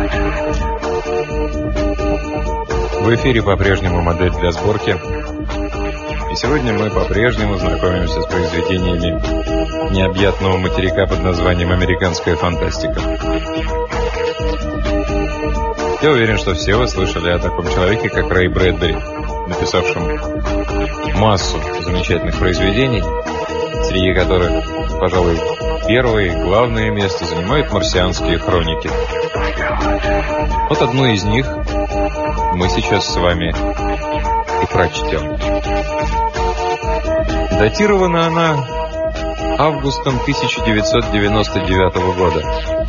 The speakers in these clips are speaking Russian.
В эфире по-прежнему «Модель для сборки». И сегодня мы по-прежнему знакомимся с произведениями необъятного материка под названием «Американская фантастика». Я уверен, что все вы слышали о таком человеке, как Рэй Брэдбери, написавшем массу замечательных произведений, среди которых, пожалуй, первое и главное место занимают «Марсианские хроники». Вот одну из них мы сейчас с вами и прочтем. Датирована она августом 1999 года.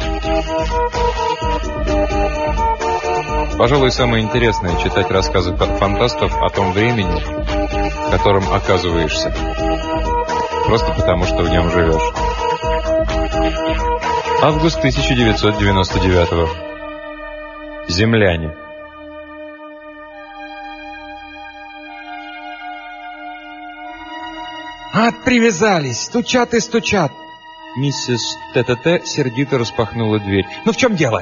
Пожалуй, самое интересное — читать рассказы фантастов о том времени, в котором оказываешься, просто потому, что в нем живешь. Август 1999. Земляне. Привязались, стучат и стучат. Миссис ТТТ сердито распахнула дверь. Ну в чем дело?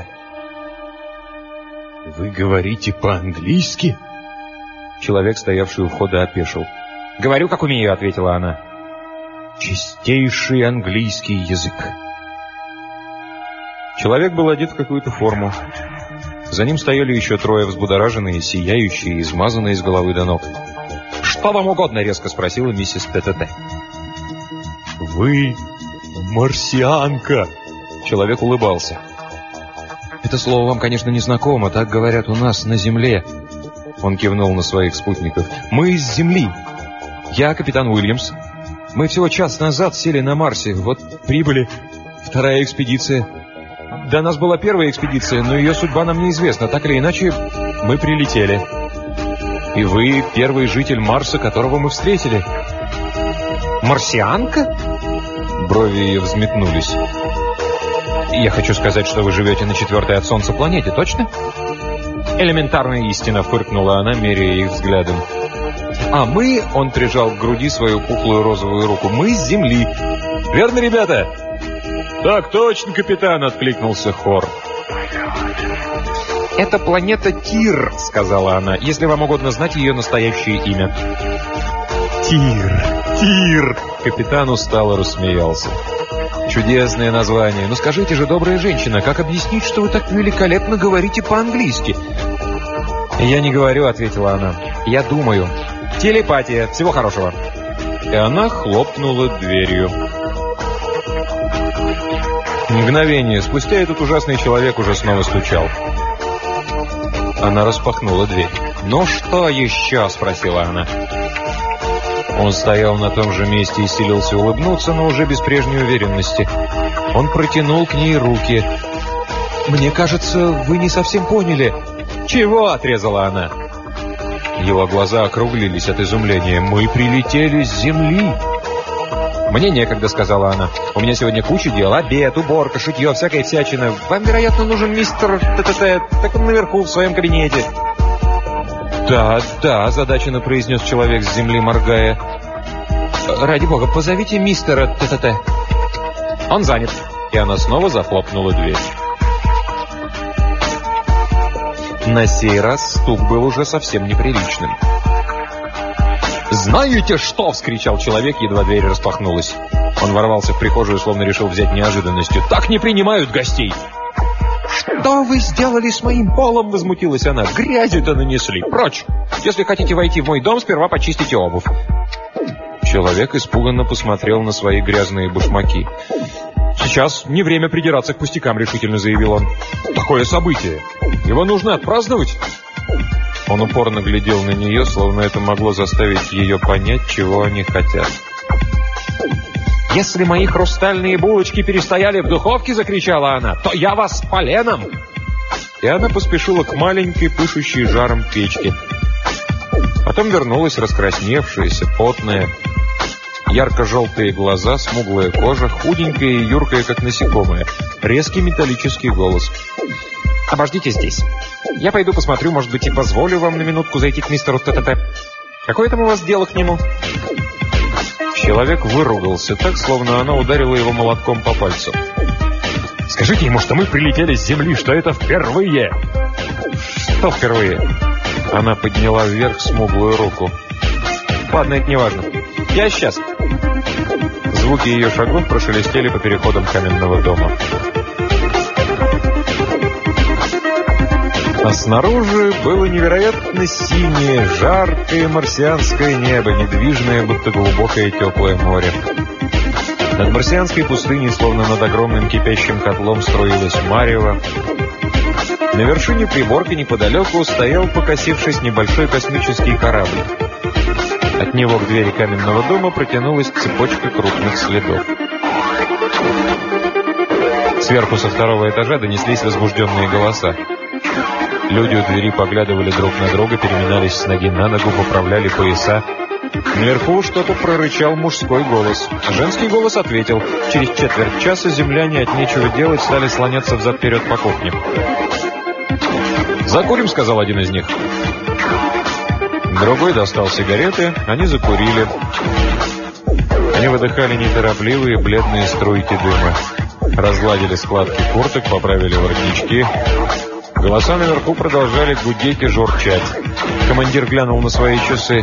Вы говорите по-английски? Человек, стоявший у входа, опешил. Говорю, как умею, ответила она. Чистейший английский язык. Человек был одет в какую-то форму. За ним стояли еще трое, взбудораженные, сияющие, измазанные с головы до ног. «Что вам угодно?» — резко спросила миссис ТТТ. «Вы марсианка!» Человек улыбался. «Это слово вам, конечно, не знакомо. Так говорят у нас на Земле». Он кивнул на своих спутников. «Мы из Земли. Я капитан Уильямс. Мы всего час назад сели на Марсе. Вот прибыли. Вторая экспедиция. До нас была первая экспедиция, но ее судьба нам неизвестна. Так или иначе, мы прилетели. И вы первый житель Марса, которого мы встретили». «Марсианка?» Брови ее взметнулись. «Я хочу сказать, что вы живете на 4-й от Солнца планете, точно?» «Элементарная истина», — фыркнула она, меряя их взглядом. «А мы...» — он прижал к груди свою пухлую розовую руку. «Мы с Земли. Верно, ребята?» «Так точно, капитан», — откликнулся хор. «Это планета Тир», — сказала она, если вам угодно знать ее настоящее имя. Тир. Капитан устало рассмеялся. «Чудесное название. Но скажите же, добрая женщина, как объяснить, что вы так великолепно говорите по-английски?» «Я не говорю», — ответила она. «Я думаю. Телепатия. Всего хорошего». И она хлопнула дверью. Мгновение спустя этот ужасный человек уже снова стучал. Она распахнула дверь. «Ну что еще?» — спросила она. Он стоял на том же месте и силился улыбнуться, но уже без прежней уверенности. Он протянул к ней руки. «Мне кажется, вы не совсем поняли». «Чего?» — отрезала она. Его глаза округлились от изумления. «Мы прилетели с Земли». «Мне некогда», — сказала она. «У меня сегодня куча дел. Обед, уборка, шитье, всякая всячина. Вам, вероятно, нужен мистер ТТТ. Так он наверху, в своем кабинете». «Да», — озадаченно произнес человек с Земли, моргая. «Ради бога, позовите мистера ТТТ». «Он занят». И она снова захлопнула дверь. На сей раз стук был уже совсем неприличным. «Знаете что?» — вскричал человек, едва дверь распахнулась. Он ворвался в прихожую, словно решил взять неожиданностью. «Так не принимают гостей!» «Что вы сделали с моим полом?» — возмутилась она. «Грязи-то нанесли! Прочь! Если хотите войти в мой дом, сперва почистите обувь!» Человек испуганно посмотрел на свои грязные башмаки. «Сейчас не время придираться к пустякам», — решительно заявил он. «Такое событие! Его нужно отпраздновать!» Он упорно глядел на нее, словно это могло заставить ее понять, чего они хотят. «Если мои хрустальные булочки перестояли в духовке, — закричала она, — то я вас поленом!» И она поспешила к маленькой, пышущей жаром печке. Потом вернулась раскрасневшаяся, потная. Ярко-желтые глаза, смуглая кожа, худенькая и юркая, как насекомое. Резкий металлический голос. «Обождите здесь. Я пойду посмотрю, может быть, и позволю вам на минутку зайти к мистеру ТТТ. Какое там у вас дело к нему?» Человек выругался так, словно она ударила его молотком по пальцу. Скажите ему, что мы прилетели с Земли, что это впервые. Что впервые? Она подняла вверх смуглую руку. Ладно, это не важно. Я сейчас. Звуки ее шагов прошелестели по переходам каменного дома. А снаружи было невероятно синее, жаркое марсианское небо, недвижное, будто глубокое теплое море. Над марсианской пустыней, словно над огромным кипящим котлом, струилось марево. На вершине приборка неподалеку стоял, покосившись, небольшой космический корабль. От него к двери каменного дома протянулась цепочка крупных следов. Сверху со второго этажа донеслись возбужденные голоса. Люди у двери поглядывали друг на друга, переминались с ноги на ногу, поправляли пояса. Наверху что-то прорычал мужской голос. Женский голос ответил. Через четверть часа земляне от нечего делать стали слоняться взад-вперед по кухне. «Закурим», — сказал один из них. Другой достал сигареты, они закурили. Они выдыхали неторопливые бледные струйки дыма. Разгладили складки курток, поправили воротнички. Голоса наверху продолжали гудеть и журчать. Командир глянул на свои часы.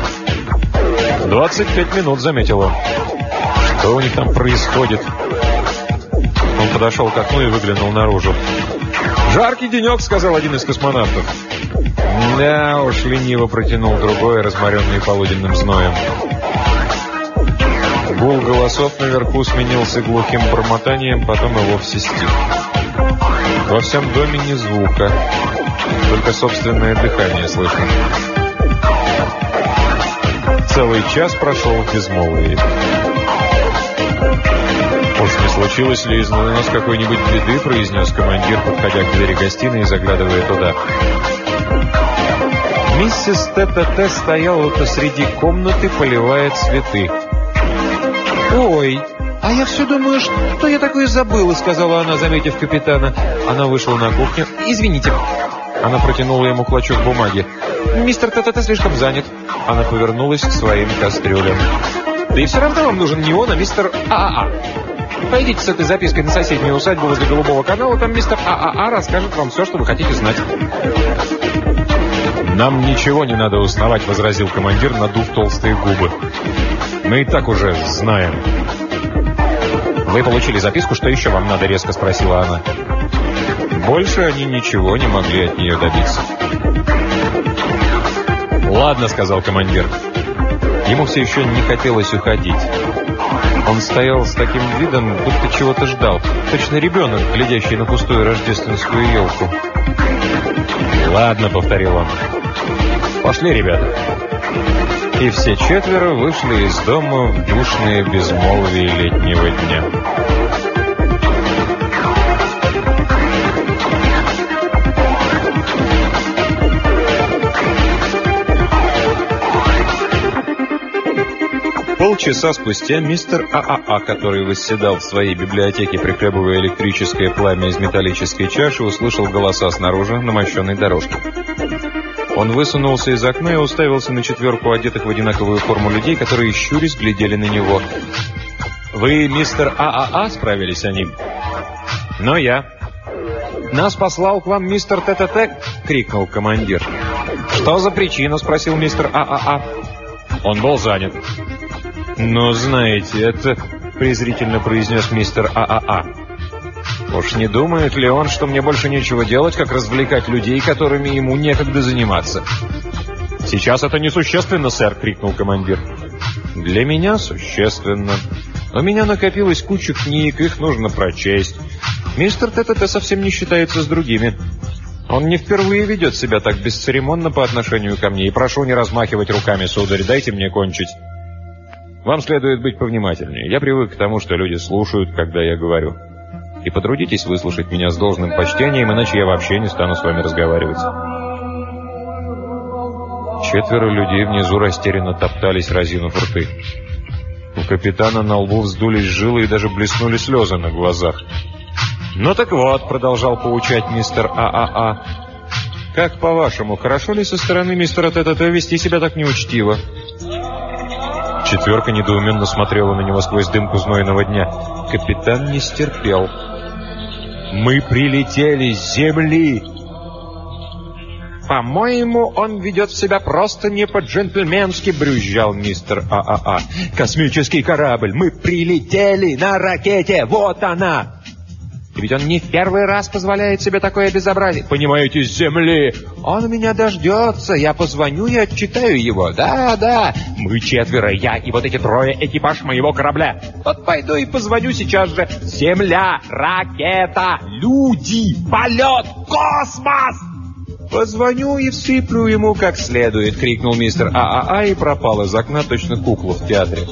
25 минут, заметил он. Что у них там происходит? Он подошел к окну и выглянул наружу. «Жаркий денек», — сказал один из космонавтов. «Да уж», — лениво протянул другой, разморенный полуденным зноем. Гул голосов наверху сменился глухим бормотанием, потом и вовсе стих. Во всем доме ни звука, только собственное дыхание слышно. Целый час прошел в безмолвии. «Уж не случилось ли из нас какой-нибудь беды?» — произнес командир, подходя к двери гостиной и заглядывая туда. Миссис Т.Т.Т. стояла посреди комнаты, поливая цветы. «Ой, а я все думаю, что я такое забыла», — сказала она, заметив капитана. Она вышла на кухню. «Извините». Она протянула ему клочок бумаги. «Мистер Т.Т.Т. слишком занят». Она повернулась к своим кастрюлям. «Да и все равно вам нужен не он, а мистер ААА. Пойдите с этой запиской на соседнюю усадьбу возле Голубого канала, там мистер ААА расскажет вам все, что вы хотите знать». «Нам ничего не надо узнавать», — возразил командир, надув толстые губы. «Мы и так уже знаем». «Вы получили записку, что еще вам надо?» — резко спросила она. Больше они ничего не могли от нее добиться. «Ладно», — сказал командир. Ему все еще не хотелось уходить. Он стоял с таким видом, будто чего-то ждал. Точно ребенок, глядящий на пустую рождественскую елку. «Ладно», — повторил он. «Пошли, ребята». И все четверо вышли из дома в душное безмолвие летнего дня. Полчаса спустя мистер ААА, который восседал в своей библиотеке, прихлебывая электрическое пламя из металлической чаши, услышал голоса снаружи на мощенной дорожке. Он высунулся из окна и уставился на четверку одетых в одинаковую форму людей, которые, щурясь, глядели на него. «Вы мистер ААА?» — справились они. «Но я». «Нас послал к вам мистер ТТТ!» — крикнул командир. «Что за причина?» — спросил мистер ААА. «Он был занят». «Но знаете, это...» — презрительно произнес мистер ААА. «Уж не думает ли он, что мне больше нечего делать, как развлекать людей, которыми ему некогда заниматься?» «Сейчас это несущественно, сэр!» — крикнул командир. «Для меня существенно. У меня накопилась куча книг, их нужно прочесть. Мистер ТТТ совсем не считается с другими. Он не впервые ведет себя так бесцеремонно по отношению ко мне. И прошу не размахивать руками, сударь, дайте мне кончить. Вам следует быть повнимательнее. Я привык к тому, что люди слушают, когда я говорю. И потрудитесь выслушать меня с должным почтением, иначе я вообще не стану с вами разговаривать». Четверо людей внизу растерянно топтались, разинув рты. У капитана на лбу вздулись жилы и даже блеснули слезы на глазах. «Ну так вот», — продолжал поучать мистер ААА, — «как по-вашему, хорошо ли со стороны мистера ТТТ вести себя так неучтиво?» Четверка недоуменно смотрела на него сквозь дымку знойного дня. Капитан не стерпел. Мы прилетели с Земли. «По-моему, он ведет себя просто не по-джентльменски», — брюзжал мистер ААА. «Космический корабль! Мы прилетели на ракете! Вот она!» «И ведь он не в первый раз позволяет себе такое безобразие. Понимаете, с Земли! Он меня дождется, я позвоню и отчитаю его. Да, мы 4, я и вот эти 3 экипаж моего корабля. Вот пойду и позвоню сейчас же. Земля, ракета, люди, полет, космос!» «Позвоню и всыплю ему как следует», — крикнул мистер ААА и пропал из окна, точно кукла в театре.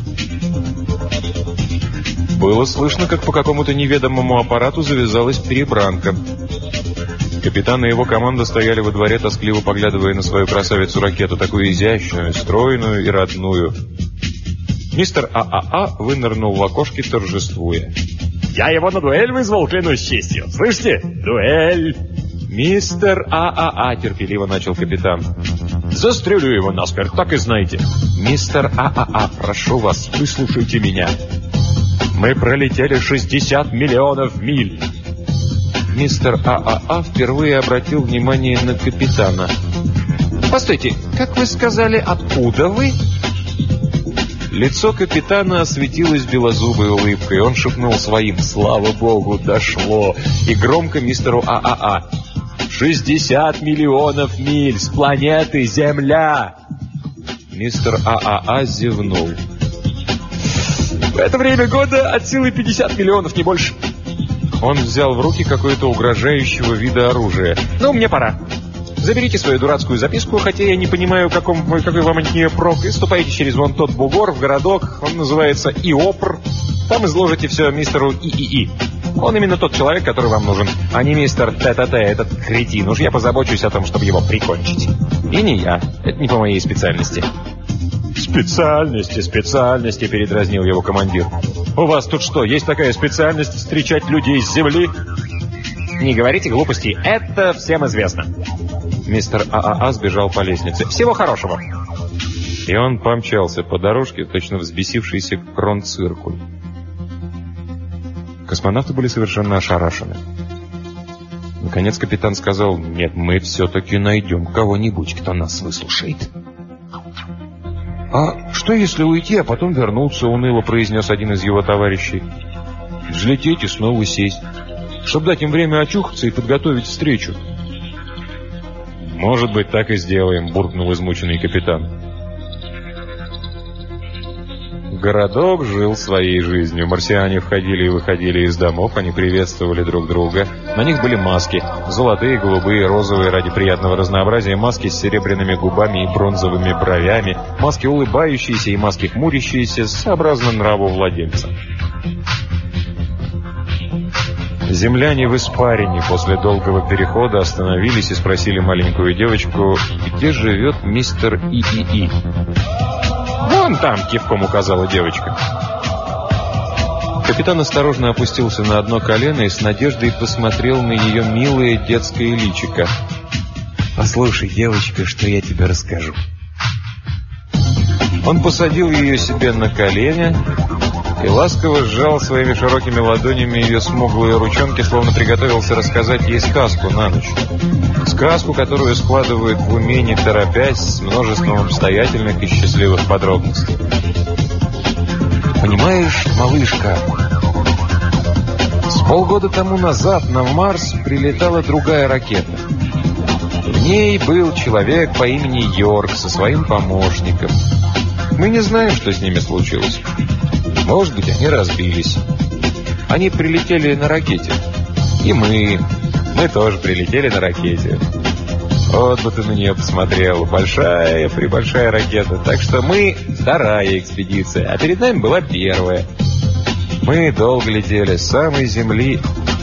Было слышно, как по какому-то неведомому аппарату завязалась перебранка. Капитан и его команда стояли во дворе, тоскливо поглядывая на свою красавицу-ракету, такую изящную, стройную и родную. Мистер ААА вынырнул в окошке, торжествуя. «Я его на дуэль вызвал, клянусь честью. Слышите? Дуэль!» «Мистер ААА», — терпеливо начал капитан. «Застрелю его насмерть, так и знаете». «Мистер ААА, прошу вас, выслушайте меня. Мы пролетели 60 миллионов миль». Мистер ААА впервые обратил внимание на капитана. «Постойте, как вы сказали, откуда вы?» Лицо капитана осветилось белозубой улыбкой. Он шепнул своим: «Слава богу, дошло!» И громко мистеру ААА: 60 миллионов миль с планеты Земля!» Мистер ААА зевнул. «В это время года от силы 50 миллионов, не больше». Он взял в руки какое-то угрожающего вида оружие. «Ну, мне пора. Заберите свою дурацкую записку, хотя я не понимаю, какой вам от нее прок, и ступайте через вон тот бугор в городок, он называется Иопр. Там изложите все мистеру ИИИ. Он именно тот человек, который вам нужен, а не мистер ТТТ, этот кретин. Уж я позабочусь о том, чтобы его прикончить. И не я. Это не по моей специальности». «Специальности», — передразнил его командир. «У вас тут что, есть такая специальность — встречать людей с Земли?» «Не говорите глупостей, это всем известно». Мистер ААА сбежал по лестнице. «Всего хорошего!» И он помчался по дорожке, точно взбесившийся кронциркуль. Космонавты были совершенно ошарашены. Наконец капитан сказал: «Нет, мы все-таки найдем кого-нибудь, кто нас выслушает». «А что, если уйти, а потом вернуться?» — уныло произнес один из его товарищей. «Взлететь и снова сесть, чтобы дать им время очухаться и подготовить встречу». «Может быть, так и сделаем», — буркнул измученный капитан. Городок жил своей жизнью. Марсиане входили и выходили из домов, они приветствовали друг друга. На них были маски. Золотые, голубые, розовые, ради приятного разнообразия. Маски с серебряными губами и бронзовыми бровями. Маски улыбающиеся и маски хмурящиеся, сообразно нраву владельца. Земляне в испарине после долгого перехода остановились и спросили маленькую девочку: «Где живет мистер ИИИ?» «Вон там», — кивком указала девочка. Капитан осторожно опустился на одно колено и с надеждой посмотрел на ее милое детское личико. «Послушай, девочка, что я тебе расскажу». Он посадил ее себе на колени и ласково сжал своими широкими ладонями ее смуглые ручонки, словно приготовился рассказать ей сказку на ночь. Сказку, которую складывают в уме, не торопясь, с множеством обстоятельных и счастливых подробностей. «Понимаешь, малышка, с полгода тому назад на Марс прилетала другая ракета. В ней был человек по имени Йорк со своим помощником. Мы не знаем, что с ними случилось. Может быть, они разбились. Они прилетели на ракете. И мы тоже прилетели на ракете. Вот бы ты на нее посмотрел. Большая-пребольшая ракета. Так что мы вторая экспедиция, а перед нами была первая. Мы долго летели с самой Земли».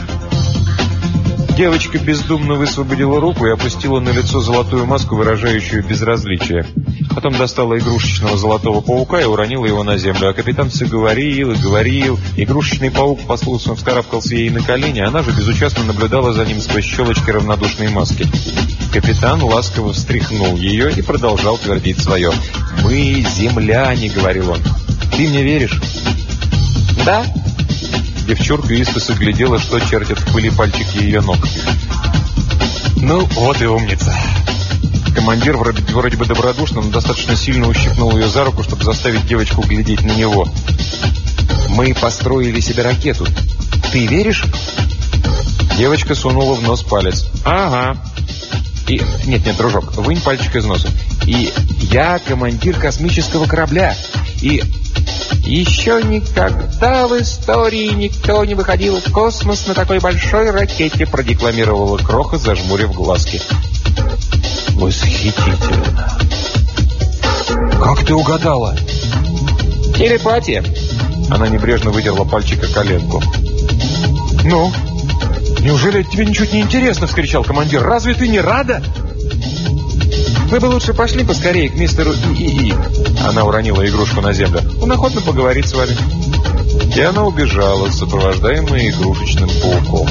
Девочка бездумно высвободила руку и опустила на лицо золотую маску, выражающую безразличие. Потом достала игрушечного золотого паука и уронила его на землю. А капитан все говорил и говорил. Игрушечный паук послушно вскарабкался ей на колени, а она же безучастно наблюдала за ним сквозь щелочки равнодушной маски. Капитан ласково встряхнул ее и продолжал твердить свое. «Мы земляне», — говорил он. «Ты мне веришь?» «Да». Девчурка искоса глядела, что чертят в пыли пальчики ее ног. Ну, вот и умница. Командир вроде бы добродушно, но достаточно сильно ущипнул ее за руку, чтобы заставить девочку глядеть на него. Мы построили себе ракету. Ты веришь? Девочка сунула в нос палец. Ага. И... Нет, дружок, вынь пальчик из носа. И я командир космического корабля. И еще никогда в истории никто не выходил в космос на такой большой ракете, продекламировала Кроха, зажмурив глазки. Восхитительно. Как ты угадала? Телепатия. Она небрежно вытерла пальчик о коленку. Ну, неужели тебе ничуть не интересно, вскричал командир. Разве ты не рада? Вы бы лучше пошли поскорее к мистеру ИИИ. Она уронила игрушку на землю. Он охотно поговорит с вами. И она убежала, сопровождаемая игрушечным пауком.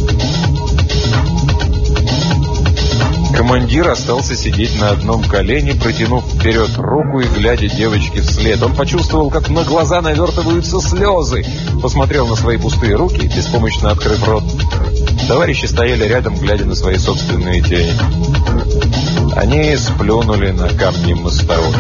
Командир остался сидеть на одном колене, протянув вперед руку и глядя девочке вслед. Он почувствовал, как на глаза навертываются слезы. Посмотрел на свои пустые руки, беспомощно открыв рот. Товарищи стояли рядом, глядя на свои собственные тени. Они сплюнули на камни мостовой.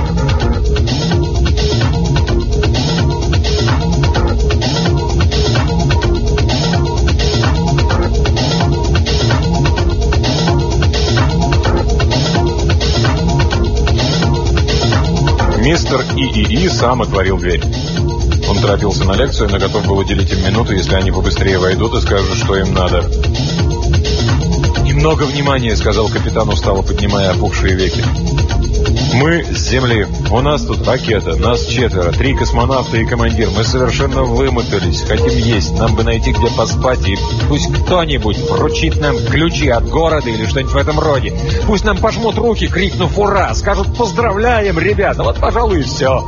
Мистер ИИИ сам отворил дверь. Он торопился на лекцию, но готов был уделить им минуту, если они побыстрее войдут и скажут, что им надо. «Немного внимания», — сказал капитан, устало поднимая опухшие веки. «Мы с Земли. У нас тут ракета. Нас 4. 3 космонавта и командир. Мы совершенно вымотались. Хотим есть. Нам бы найти, где поспать. И пусть кто-нибудь вручит нам ключи от города или что-нибудь в этом роде. Пусть нам пожмут руки, крикнув «Ура!», скажут «Поздравляем, ребята!». Вот, пожалуй, и все».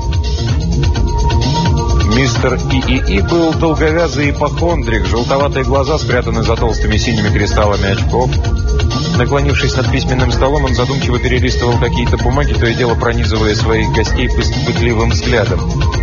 Мистер ИИИ был долговязый ипохондрик. Желтоватые глаза спрятаны за толстыми синими кристаллами очков. Наклонившись над письменным столом, он задумчиво перелистывал какие-то бумаги, то и дело пронизывая своих гостей пытливым взглядом.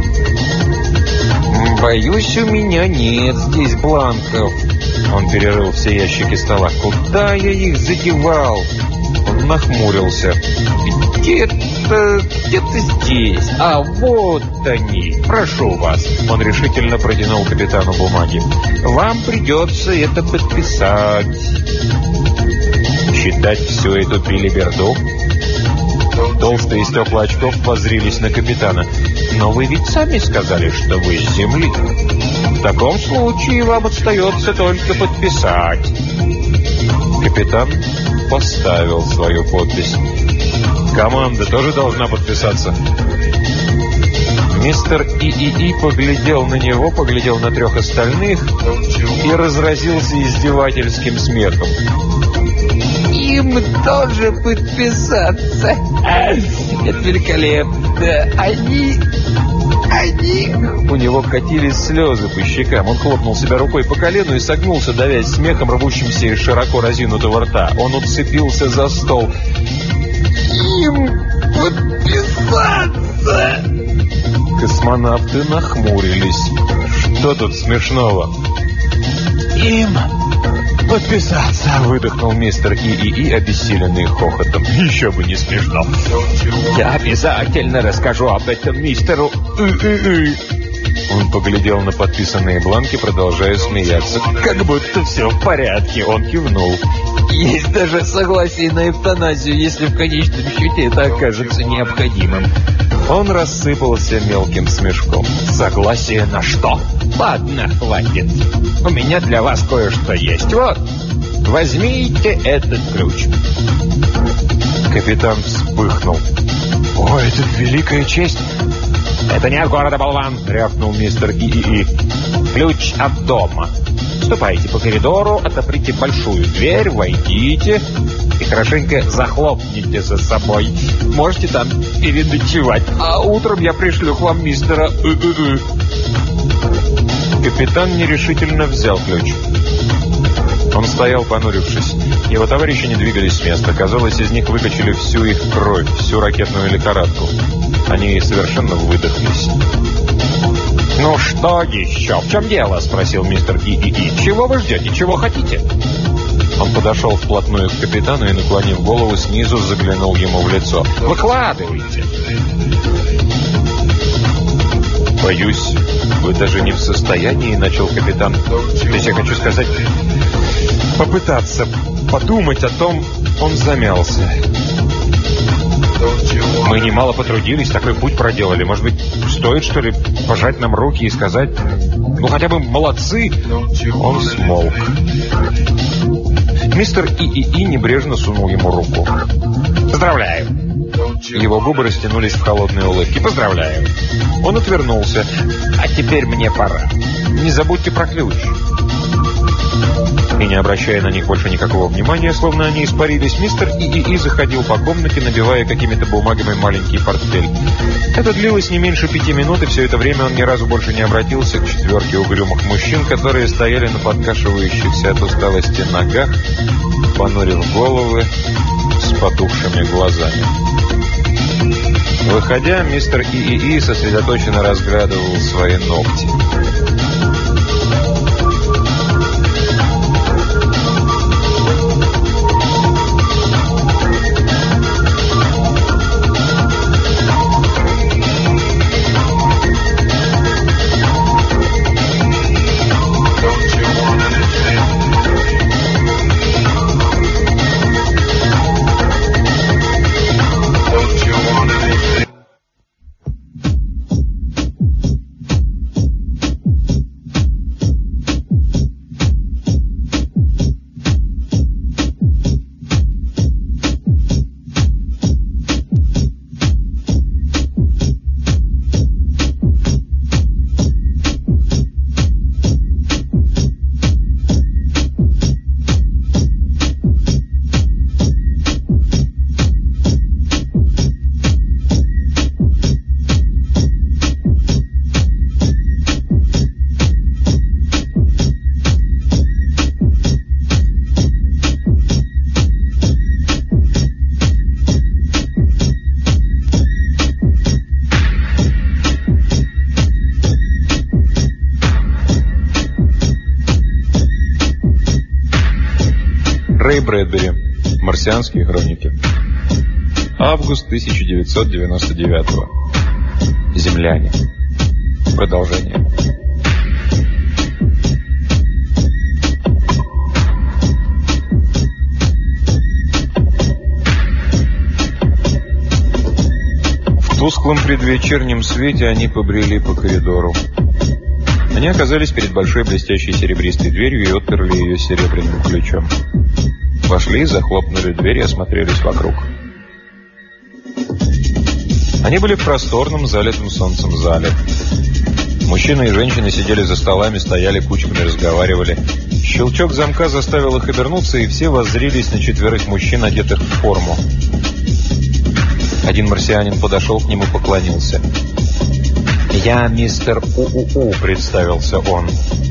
«Боюсь, у меня нет здесь бланков». Он перерыл все ящики стола. «Куда я их задевал?» Он нахмурился. «Где-то здесь. А вот они. Прошу вас». Он решительно протянул капитану бумаги. «Вам придется это подписать». Читать всю эту билиберду? Толстые стекла очков воззрились на капитана. «Но вы ведь сами сказали, что вы с Земли. В таком случае вам остается только подписать». Капитан поставил свою подпись. «Команда тоже должна подписаться». Мистер ИИИ поглядел на него, поглядел на 3 остальных и разразился издевательским смехом. «Им тоже подписаться. Это великолепно. Они...» У него катились слезы по щекам. Он хлопнул себя рукой по колену и согнулся, давясь смехом, рвущимся из широко разинутого рта. Он уцепился за стол. «Им подписаться!» Космонавты нахмурились. «Что тут смешного?» «Им подписаться!» — выдохнул мистер ИИИ, обессиленный хохотом. «Еще бы не смешно!» «Я обязательно расскажу об этом мистеру ИИИ!» Он поглядел на подписанные бланки, продолжая смеяться. «Как будто все в порядке!» Он кивнул. «Есть даже согласие на эвтаназию, если в конечном счете это окажется необходимым». Он рассыпался мелким смешком. «Согласие на что?» «Ладно, хватит. У меня для вас кое-что есть. Вот, возьмите этот ключ». Капитан вспыхнул. «О, это великая честь!» «Это не от города, болван!» — рявкнул мистер ИИИ. «Ключ от дома. Ступайте по коридору, отоприте большую дверь, войдите и хорошенько захлопните за собой. Можете там переночевать, а утром я пришлю к вам мистера ИИИ». Капитан нерешительно взял ключ. Он стоял, понурившись. Его товарищи не двигались с места. Казалось, из них выкачали всю их кровь, всю ракетную лихорадку. Они совершенно выдохлись. «Ну что еще? В чем дело?» – спросил мистер И. «Чего вы ждете? Чего хотите?» Он подошел вплотную к капитану и, наклонив голову снизу, заглянул ему в лицо. «Выкладывайте!» «Боюсь, вы даже не в состоянии», — начал капитан. «То есть я хочу сказать, попытаться подумать о том...» Он замялся. «Мы немало потрудились, такой путь проделали. Может быть, стоит, что ли, пожать нам руки и сказать, ну, хотя бы молодцы?» Он смолк. Мистер И небрежно сунул ему руку. «Поздравляю!» Его губы растянулись в холодные улыбки. «Поздравляю!» Он отвернулся. «А теперь мне пора. Не забудьте про ключ». И не обращая на них больше никакого внимания, словно они испарились, мистер И заходил по комнате, набивая какими-то бумагами маленький портфель. Это длилось не меньше 5 минут, и все это время он ни разу больше не обратился к четверке угрюмых мужчин, которые стояли на подкашивающихся от усталости ногах, понурив головы с потухшими глазами. Выходя, мистер И сосредоточенно разглядывал свои ногти. Рэй Брэдбери. Марсианские хроники. Август 1999. Земляне. Продолжение. В тусклом предвечернем свете они побрели по коридору. Они оказались перед большой блестящей серебристой дверью и отперли ее серебряным ключом. Вошли, захлопнули дверь и осмотрелись вокруг. Они были в просторном, залитом солнцем зале. Мужчины и женщины сидели за столами, стояли кучками, разговаривали. Щелчок замка заставил их обернуться, и все воззрились на 4 мужчин, одетых в форму. Один марсианин подошел к нему и поклонился. «Я мистер УУУ», — представился он.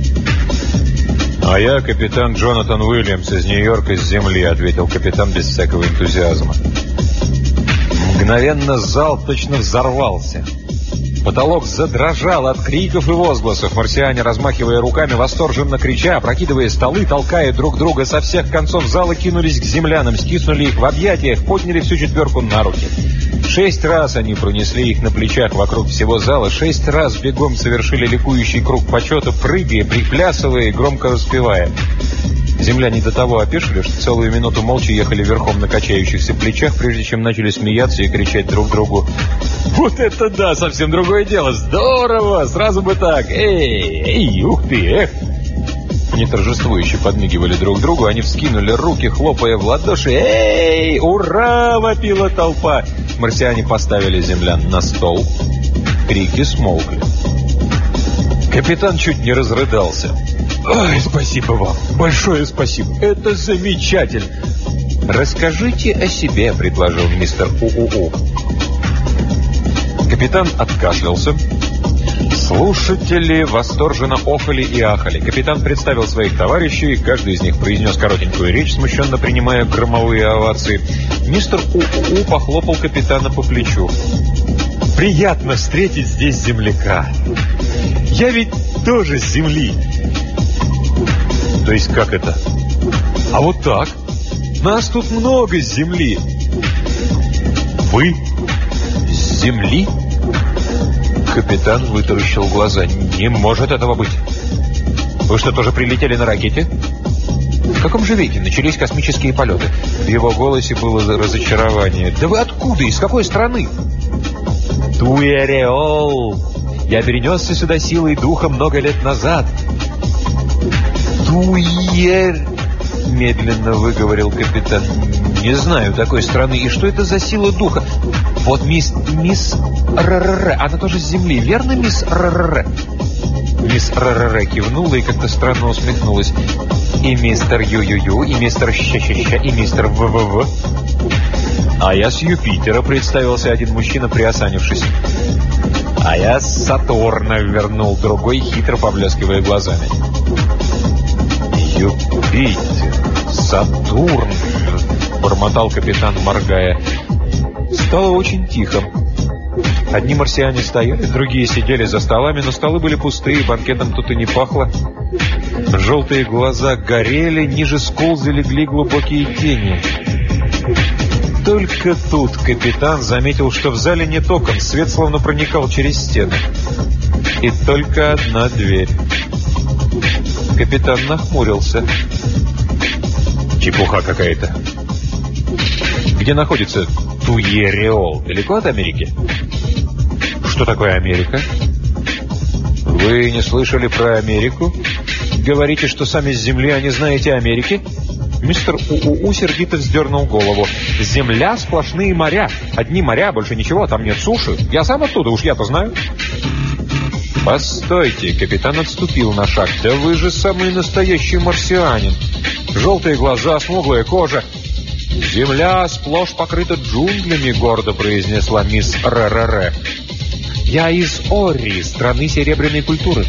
«А я капитан Джонатан Уильямс из Нью-Йорка, с земли», — ответил капитан без всякого энтузиазма. Мгновенно зал точно взорвался. Потолок задрожал от криков и возгласов. Марсиане, размахивая руками, восторженно крича, опрокидывая столы, толкая друг друга со всех концов зала, кинулись к землянам, стиснули их в объятиях, подняли всю 4 на руки. 6 раз они пронесли их на плечах вокруг всего зала, 6 раз бегом совершили ликующий круг почета, прыгая, приплясывая и громко распевая. Земляне до того опешили, что целую минуту молча ехали верхом на качающихся плечах, прежде чем начали смеяться и кричать друг другу: «Вот это да! Совсем другое дело! Здорово! Сразу бы так! Эй! Ух ты! Эх!» Они торжествующе подмигивали друг другу, они вскинули руки, хлопая в ладоши. «Эй! Ура!» — вопила толпа. Марсиане поставили землян на стол. Крики смолкли. Капитан чуть не разрыдался. «Ой, спасибо вам! Большое спасибо! Это замечательно!» «Расскажите о себе», — предложил мистер УУУ. Капитан откашлялся. Слушатели восторженно охали и ахали. Капитан представил своих товарищей, каждый из них произнес коротенькую речь, смущенно принимая громовые овации. Мистер УУУ похлопал капитана по плечу. «Приятно встретить здесь земляка. Я ведь тоже с Земли. То есть как это? А вот так. Нас тут много с Земли. Вы с Земли? Капитан вытаращил глаза. Не может этого быть. Вы что, тоже прилетели на ракете? В каком же веке начались космические полеты? В его голосе было разочарование. Да вы откуда? Из какой страны? Туэреол. Я перенесся сюда силой духа много лет назад. Туер... Медленно выговорил капитан. Не знаю такой страны. И что это за сила духа? Вот мисс РРР. Она тоже с Земли, верно, мисс РРР? Мисс РРР кивнула и как-то странно усмехнулась. И мистер Ю-Ю-Ю, и мистер Ща-Ща-Ща, и мистер В-В-В. А я с Юпитера, представился один мужчина, приосанившись. А я с Сатурна, вернул другой, хитро поблескивая глазами. Юпитер, Сатурн, бормотал капитан, моргая. Стало очень тихо. Одни марсиане стояли, другие сидели за столами, но столы были пустые, банкетом тут и не пахло. Желтые глаза горели, ниже скулза легли глубокие тени. Только тут капитан заметил, что в зале нет окон, свет словно проникал через стены. И только одна дверь. Капитан нахмурился. Чепуха какая-то. Где находится Туереол? Далеко от Америки? Что такое Америка? Вы не слышали про Америку? Говорите, что сами с Земли, а не знаете Америки? Мистер УУУ сердито вздернул голову. Земля — сплошные моря. Одни моря, больше ничего, там нет суши. Я сам оттуда, уж я-то знаю. Постойте, капитан отступил на шаг. Да вы же самый настоящий марсианин. Желтые глаза, смуглая кожа. Земля сплошь покрыта джунглями, гордо произнесла мисс РРР. Я из Ори, страны серебряной культуры.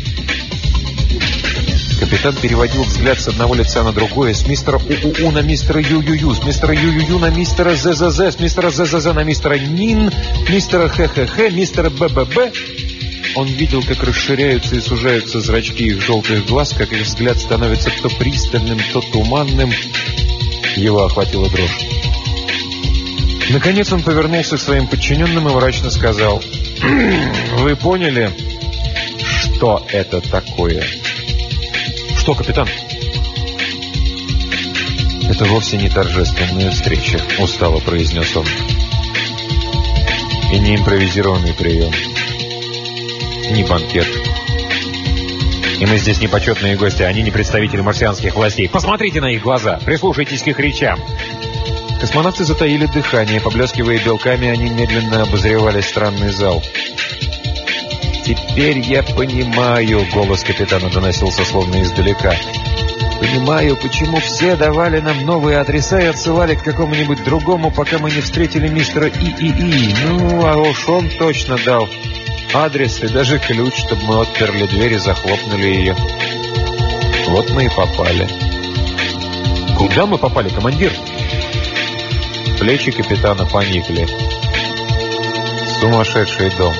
Капитан переводил взгляд с одного лица на другое, с мистера УУУ на мистера Ю-Ю-Ю, с мистера Ю-Ю-Ю на мистера ЗЗЗ, с мистера ЗЗЗ на мистера Нин, мистера ХХХ, мистера БББ. Он видел, как расширяются и сужаются зрачки их желтых глаз, как их взгляд становится то пристальным, то туманным. Его охватила дрожь. Наконец он повернулся к своим подчиненным и мрачно сказал: «Вы поняли, что это такое?» «Что, капитан?» «Это вовсе не торжественная встреча», — устало произнес он. «И не импровизированный прием. Не банкет. И мы здесь не почетные гости, они не представители марсианских властей. Посмотрите на их глаза, прислушайтесь к их речам». Космонавты затаили дыхание, поблескивая белками, они медленно обозревали странный зал. «Теперь я понимаю», — голос капитана доносился словно издалека. «Понимаю, почему все давали нам новые адреса и отсылали к какому-нибудь другому, пока мы не встретили мистера ИИИ. Ну, а уж он точно дал адрес и даже ключ, чтобы мы отперли дверь и захлопнули ее. Вот мы и попали». «Куда мы попали, командир?» Плечи капитана поникли. «Сумасшедший дом».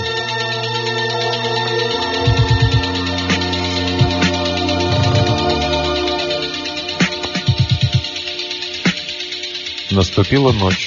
Наступила ночь.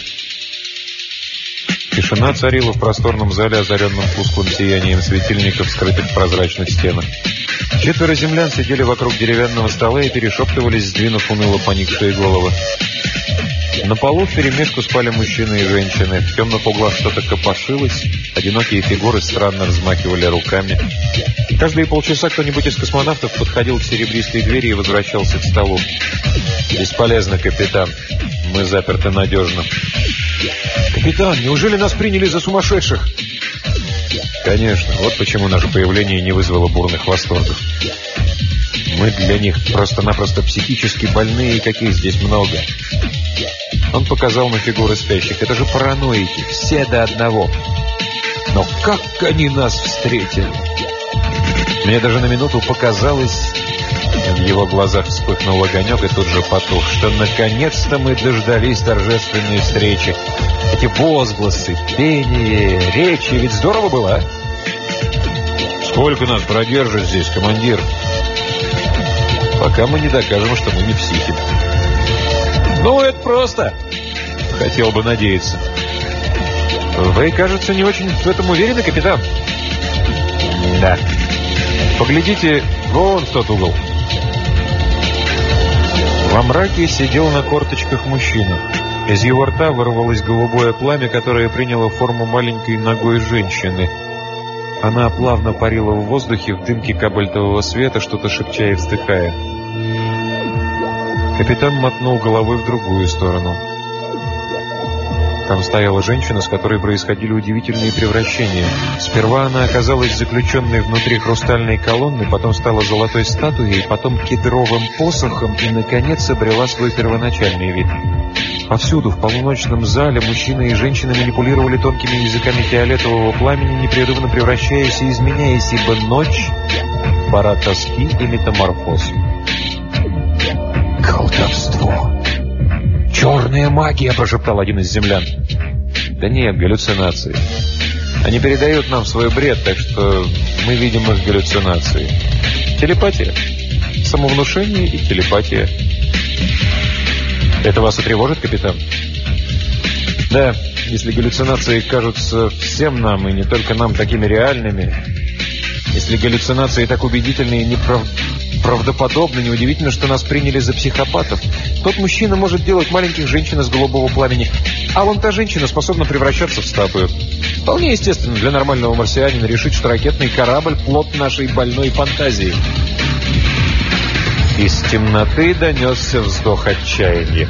Тишина царила в просторном зале, озаренном тусклым сиянием светильников, скрытых в прозрачных стенах. 4 землян сидели вокруг деревянного стола и перешептывались, сдвинув уныло поникшие головы. На полу вперемешку спали мужчины и женщины. В темных углах что-то копошилось. Одинокие фигуры странно размахивали руками. Каждые полчаса кто-нибудь из космонавтов подходил к серебристой двери и возвращался к столу. «Бесполезно, капитан. Мы заперты надежно». «Капитан, неужели нас приняли за сумасшедших?» «Конечно. Вот почему наше появление не вызвало бурных восторгов. Мы для них просто-напросто психически больные, и каких здесь много». Он показал на фигуры спящих. «Это же параноики, все до одного. Но как они нас встретили!» Мне даже на минуту показалось, в его глазах вспыхнул огонек и тут же потух, что наконец-то мы дождались торжественной встречи. Эти возгласы, пение, речи, ведь здорово было, а? Сколько нас продержит здесь, командир? Пока мы не докажем, что мы не психи. Ну, это просто. Хотел бы надеяться. Вы, кажется, не очень в этом уверены, капитан? Да. Поглядите, вон в тот угол. Во мраке сидел на корточках мужчина. Из его рта вырвалось голубое пламя, которое приняло форму маленькой ногой женщины. Она плавно парила в воздухе в дымке кобальтового света, что-то шепча и вздыхая. Капитан мотнул головой в другую сторону. Там стояла женщина, с которой происходили удивительные превращения. Сперва она оказалась заключенной внутри хрустальной колонны, потом стала золотой статуей, потом кедровым посохом и, наконец, обрела свой первоначальный вид. Повсюду, в полуночном зале, мужчины и женщины манипулировали тонкими языками фиолетового пламени, непрерывно превращаясь и изменяясь, ибо ночь — пора тоски и метаморфоз. «Колдовство! Черная магия!» – прошептал один из землян. Да нет, галлюцинации. Они передают нам свой бред, так что мы видим их галлюцинации. Телепатия. Самовнушение и телепатия. Это вас и тревожит, капитан? Да, если галлюцинации кажутся всем нам, и не только нам, такими реальными, если галлюцинации так убедительны и неправдоподобны, неудивительно, что нас приняли за психопатов. Тот мужчина может делать маленьких женщин из голубого пламени, а вон та женщина способна превращаться в статую. Вполне естественно для нормального марсианина решить, что ракетный корабль – плод нашей больной фантазии. Из темноты донесся вздох отчаяния.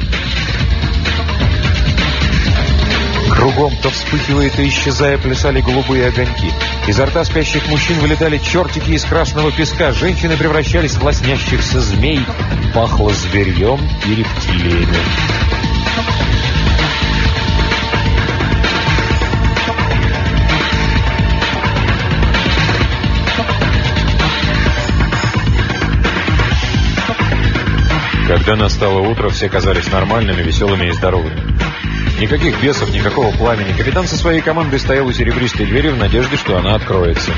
Кругом, то вспыхивая, то исчезая, плясали голубые огоньки. Изо рта спящих мужчин вылетали чертики из красного песка. Женщины превращались в лоснящихся змей. Пахло зверьем и рептилиями. Когда настало утро, все казались нормальными, веселыми и здоровыми. Никаких бесов, никакого пламени. Капитан со своей командой стоял у серебристой двери в надежде, что она откроется.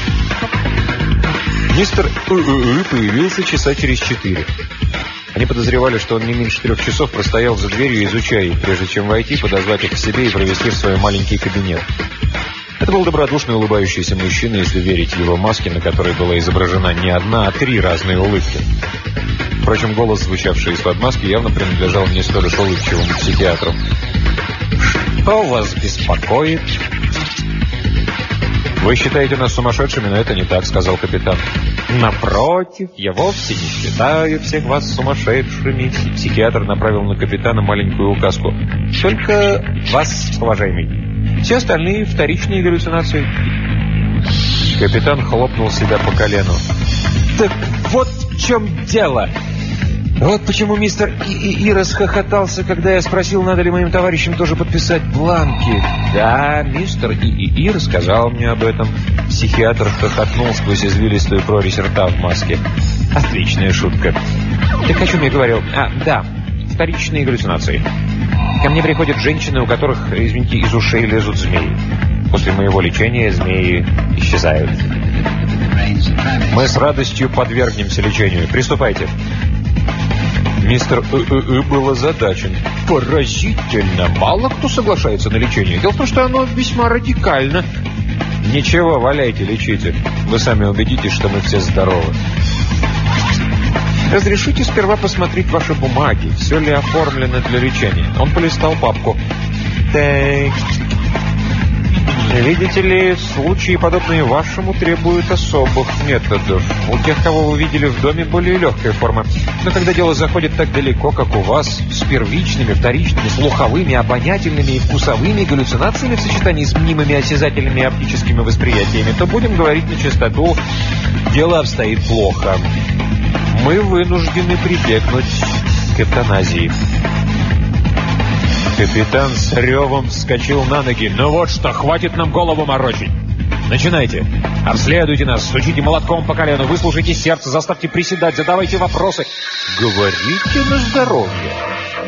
Мистер появился часа через 4. Они подозревали, что он не меньше 3 часов простоял за дверью, изучая их, прежде чем войти, подозвать их к себе и провести в свой маленький кабинет. Это был добродушный улыбающийся мужчина, если верить его маске, на которой была изображена не одна, а 3 разные улыбки. Впрочем, голос, звучавший из-под маски, явно принадлежал не столь уж улыбчивому психиатру. «Что вас беспокоит?» «Вы считаете нас сумасшедшими, но это не так», — сказал капитан. «Напротив, я вовсе не считаю всех вас сумасшедшими». Психиатр направил на капитана маленькую указку. «Только вас, уважаемый. Все остальные вторичные галлюцинации». Капитан хлопнул себя по колену. «Так вот в чем дело!» Вот почему мистер И расхохотался, когда я спросил, надо ли моим товарищам тоже подписать бланки. Да, мистер И рассказал мне об этом. Психиатр хохотнул сквозь извилистую прорезь рта в маске. Отличная шутка. Так о чем я говорил? Да, вторичные галлюцинации. Ко мне приходят женщины, у которых, извините, из ушей лезут змеи. После моего лечения змеи исчезают. Мы с радостью подвергнемся лечению. Приступайте. Мистер был озадачен. Поразительно. Мало кто соглашается на лечение. Дело в том, что оно весьма радикально. Ничего, валяйте, лечите. Вы сами убедитесь, что мы все здоровы. Разрешите сперва посмотреть ваши бумаги. Все ли оформлено для лечения? Он полистал папку. Так. Видите ли, случаи, подобные вашему, требуют особых методов. У тех, кого вы видели в доме, более легкая форма. Но когда дело заходит так далеко, как у вас, с первичными, вторичными, слуховыми, обонятельными и вкусовыми галлюцинациями в сочетании с мнимыми осязательными и оптическими восприятиями, то будем говорить на чистоту, дело обстоит плохо. Мы вынуждены прибегнуть к эвтаназии. Капитан с ревом вскочил на ноги. «Ну вот что, хватит нам голову морочить! Начинайте! Обследуйте нас, стучите молотком по колену, выслушайте сердце, заставьте приседать, задавайте вопросы. Говорите на здоровье!»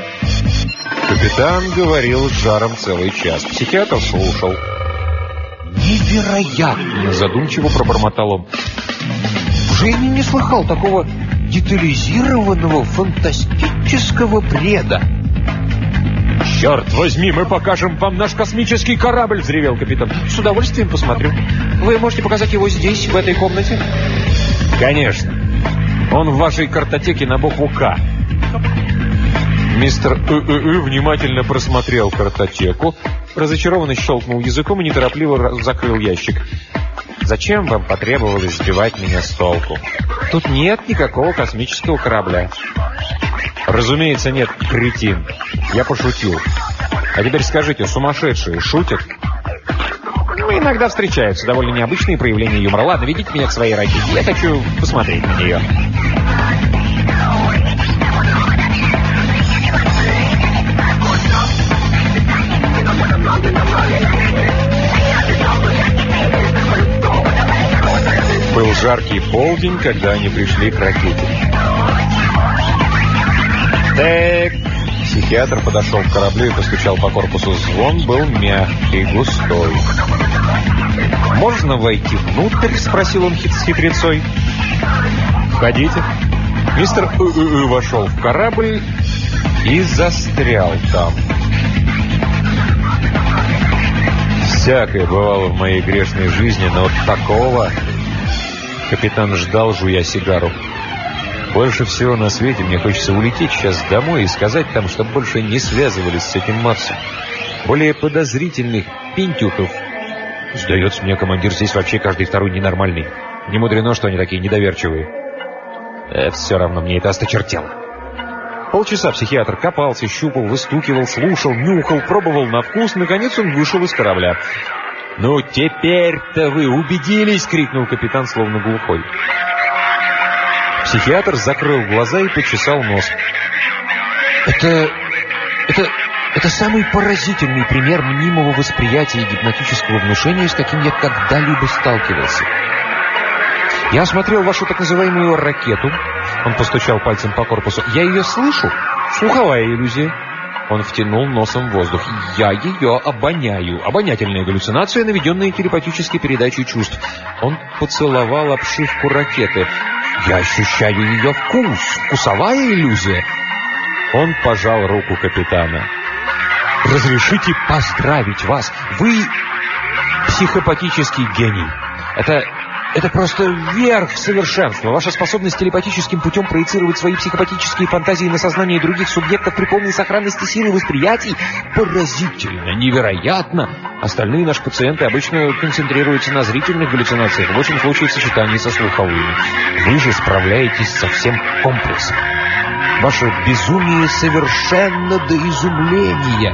Капитан говорил с жаром целый час. Психиатр слушал. Невероятно, задумчиво пробормотал он. Уже я не слыхал такого детализированного фантастического бреда. «Черт возьми, мы покажем вам наш космический корабль!» — взревел капитан. «С удовольствием посмотрю. Вы можете показать его здесь, в этой комнате?» «Конечно. Он в вашей картотеке на букву «К». Мистер внимательно просмотрел картотеку, разочарованно щелкнул языком и неторопливо закрыл ящик. «Зачем вам потребовалось сбивать меня с толку? Тут нет никакого космического корабля». «Разумеется, нет, кретин. Я пошутил. А теперь скажите, сумасшедшие шутят?» «Ну, иногда встречаются довольно необычные проявления юмора. Ладно, ведите меня к своей ракете. Я хочу посмотреть на нее». Был жаркий полдень, когда они пришли к ракете. «Так...» Психиатр подошел к кораблю и постучал по корпусу. Звон был мягкий, густой. «Можно войти внутрь?» — спросил он с хитрецой. «Входите». Мистер вошел в корабль и застрял там. Всякое бывало в моей грешной жизни, но вот такого... Капитан ждал, жуя сигару. Больше всего на свете мне хочется улететь сейчас домой и сказать там, чтобы больше не связывались с этим Марсом. Более подозрительных пентюхов. Сдается мне, командир, здесь вообще каждый второй ненормальный. Не мудрено, что они такие недоверчивые. Все равно мне это осточертело. Полчаса психиатр копался, щупал, выстукивал, слушал, нюхал, пробовал на вкус. Наконец он вышел из корабля. «Ну, теперь-то вы убедились!» — крикнул капитан, словно глухой. Психиатр закрыл глаза и почесал нос. Это самый поразительный пример мнимого восприятия и гипнотического внушения, с каким я когда-либо сталкивался. Я осмотрел вашу так называемую ракету. Он постучал пальцем по корпусу. Я ее слышу. Слуховая иллюзия. Он втянул носом воздух. Я ее обоняю. Обонятельная галлюцинация, наведенная телепатической передачей чувств. Он поцеловал обшивку ракеты. Я ощущаю ее вкус. Вкусовая иллюзия. Он пожал руку капитана. Разрешите поздравить вас. Вы психопатический гений. Это просто верх совершенства. Ваша способность телепатическим путем проецировать свои психопатические фантазии на сознание других субъектов при полной сохранности силы восприятий поразительно, невероятно. Остальные наши пациенты обычно концентрируются на зрительных галлюцинациях, в общем случае в сочетании со слуховыми. Вы же справляетесь со всем комплексом. Ваше безумие совершенно до изумления.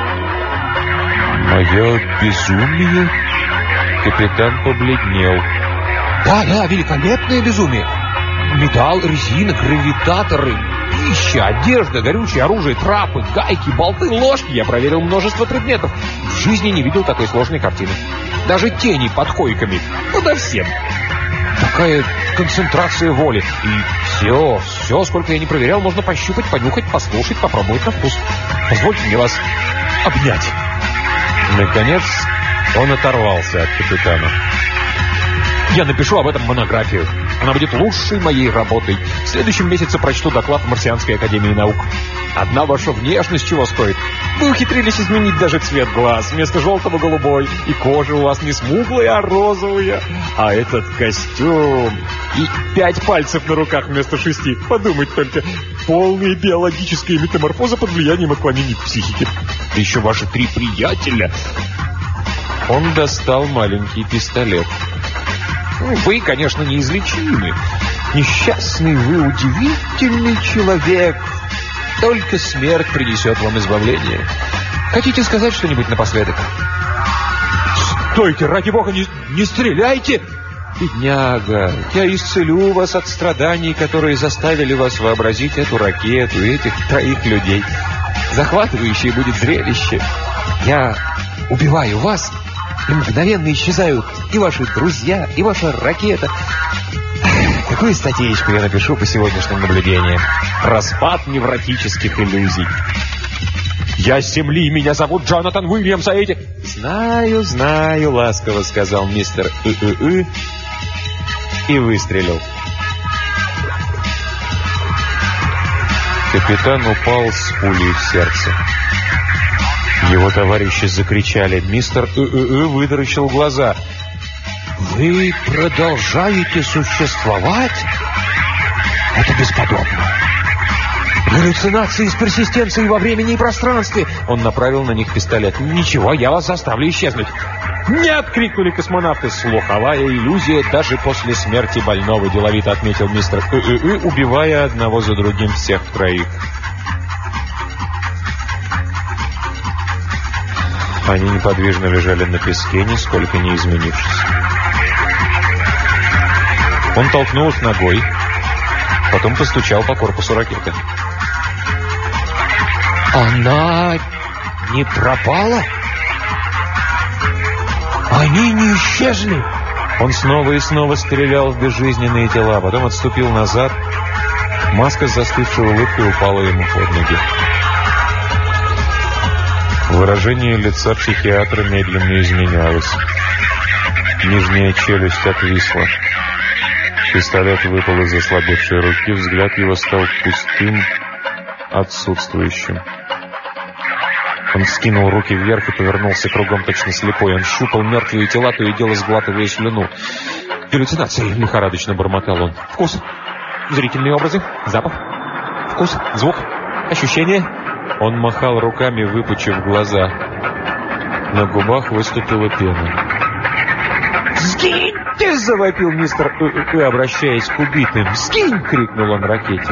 Мое безумие? Капитан побледнел. Да, великолепное безумие. Металл, резина, гравитаторы, пища, одежда, горючее оружие, трапы, гайки, болты, ложки. Я проверил множество предметов. В жизни не видел такой сложной картины. Даже тени под койками. Подо всем. Такая концентрация воли. И все, сколько я не проверял, можно пощупать, понюхать, послушать, попробовать на вкус. Позвольте мне вас обнять. Наконец, он оторвался от капитана. Я напишу об этом монографию. Она будет лучшей моей работой. В следующем месяце прочту доклад в Марсианской академии наук. Одна ваша внешность чего стоит? Вы ухитрились изменить даже цвет глаз. Вместо желтого голубой. И кожа у вас не смуглая, а розовая. А этот костюм. И 5 пальцев на руках вместо 6. Подумать только. Полная биологическая метаморфоза под влиянием отклонений психики. Да еще ваши 3 приятеля. Он достал маленький пистолет. Вы, конечно, неизлечимы. Несчастный вы, удивительный человек. Только смерть принесет вам избавление. Хотите сказать что-нибудь напоследок? Стойте, ради бога, не стреляйте! Бедняга, я исцелю вас от страданий, которые заставили вас вообразить эту ракету и этих 3 людей. Захватывающее будет зрелище. Я убиваю вас, и мгновенно исчезают и ваши друзья, и ваша ракета. Какую статейку я напишу по сегодняшним наблюдениям? Распад невротических иллюзий. Я с земли, меня зовут Джонатан Уильямс, а эти... «Знаю, знаю», — ласково сказал мистер и выстрелил. Капитан упал с пулей в сердце. Его товарищи закричали. Мистер вытаращил глаза. «Вы продолжаете существовать? Это бесподобно. Галлюцинации с персистенцией во времени и пространстве!» Он направил на них пистолет. «Ничего, я вас заставлю исчезнуть!» «Нет!» — крикнули космонавты. «Слуховая иллюзия даже после смерти больного», — деловито отметил мистер убивая одного за другим всех троих. Они неподвижно лежали на песке, нисколько не изменившись. Он толкнул их ногой, потом постучал по корпусу ракеты. «Она не пропала? Они не исчезли?» Он снова и снова стрелял в безжизненные тела, потом отступил назад. Маска с застывшей улыбкой упала ему под ноги. Выражение лица психиатра медленно изменялось. Нижняя челюсть отвисла. Пистолет выпал из ослабевшей руки, взгляд его стал пустым, отсутствующим. Он вскинул руки вверх и повернулся кругом, точно слепой. Он щупал мертвые тела, то и дело сглатывая слюну. «Галлюцинации!» — лихорадочно бормотал он. «Вкус, зрительные образы, запах, вкус, звук, ощущение». Он махал руками, выпучив глаза. На губах выступила пена. «Сгиньте!» — завопил мистер обращаясь к убитым. «Сгинь!» — крикнул он ракете.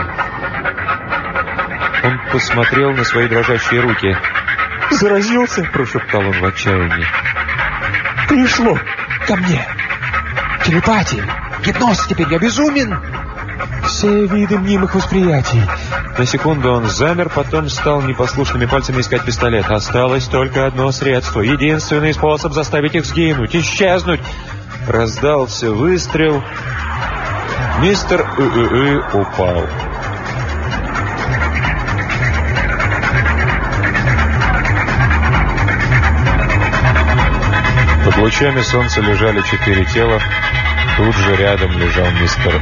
Он посмотрел на свои дрожащие руки. «Заразился?» — прошептал он в отчаянии. «Пришло ко мне! Телепатия! Гипноз! Теперь я безумен!» Все виды мнимых восприятий. На секунду он замер, потом стал непослушными пальцами искать пистолет. Осталось только одно средство. Единственный способ заставить их сгинуть, исчезнуть. Раздался выстрел. Мистер упал. Под лучами солнца лежали 4 тела. Тут же рядом лежал мистер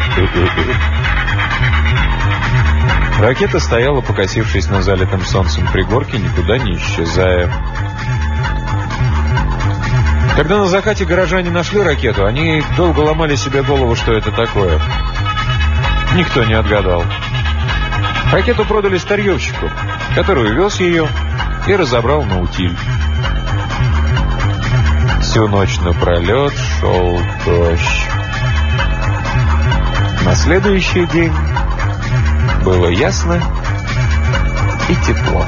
Ракета стояла, покосившись на залитом солнцем пригорке, никуда не исчезая. Когда на закате горожане нашли ракету, они долго ломали себе голову, что это такое. Никто не отгадал. Ракету продали старьевщику, который вез ее и разобрал на утиль. Всю ночь напролет шел дождь. На следующий день было ясно и тепло.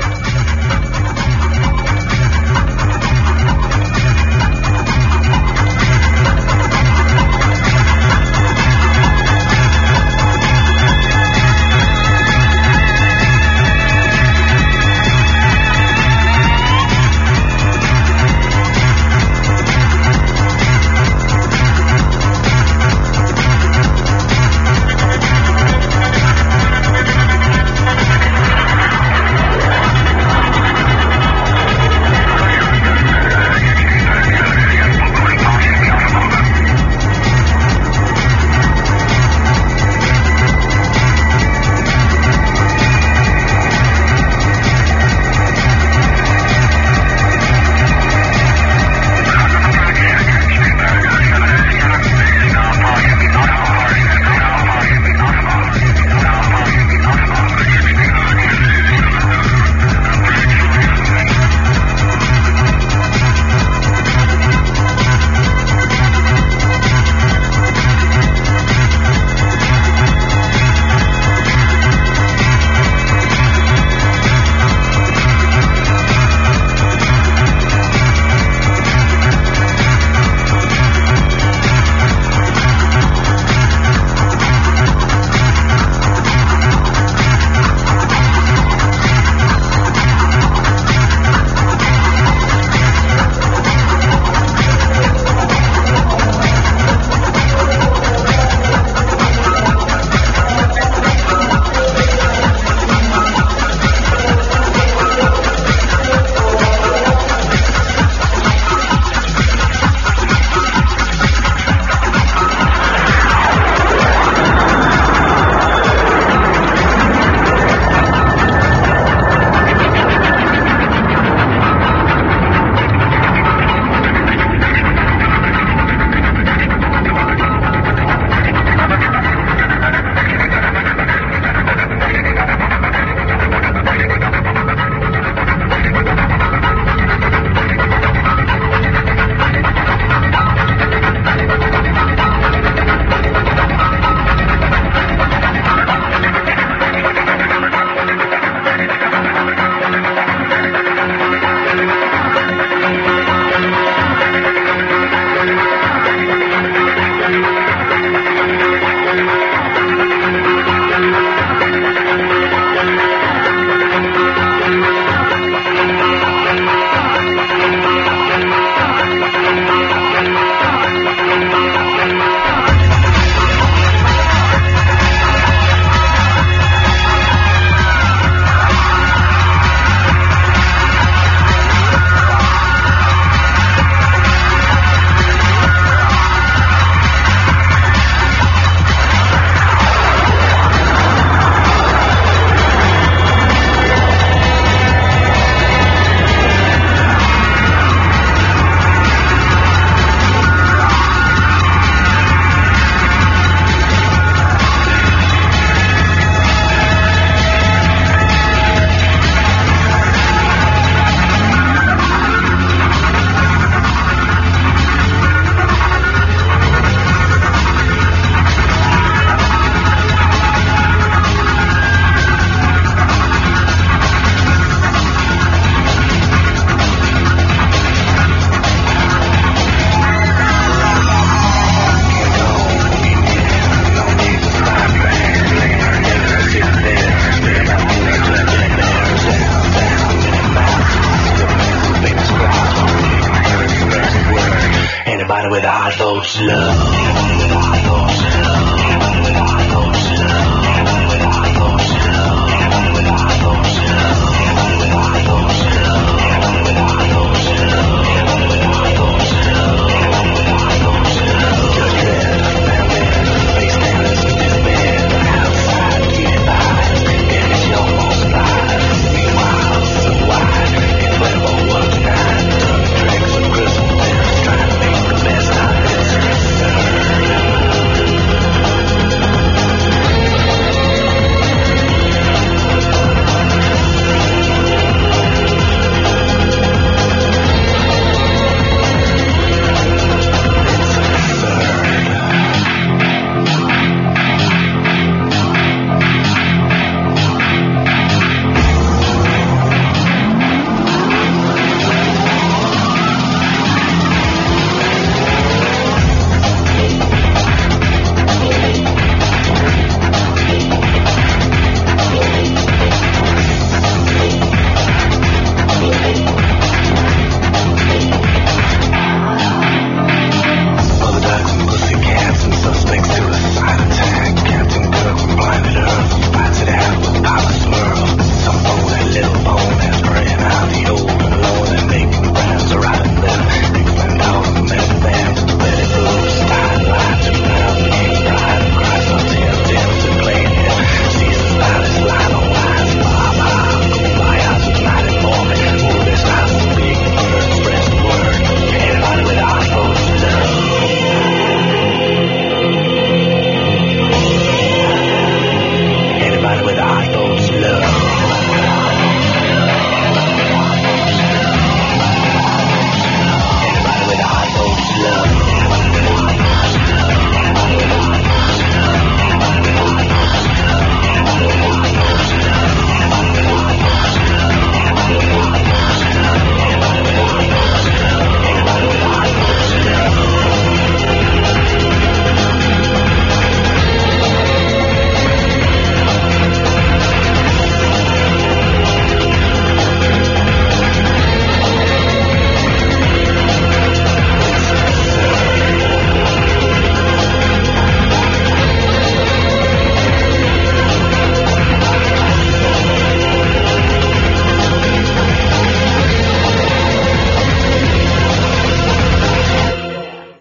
with Adolf's love.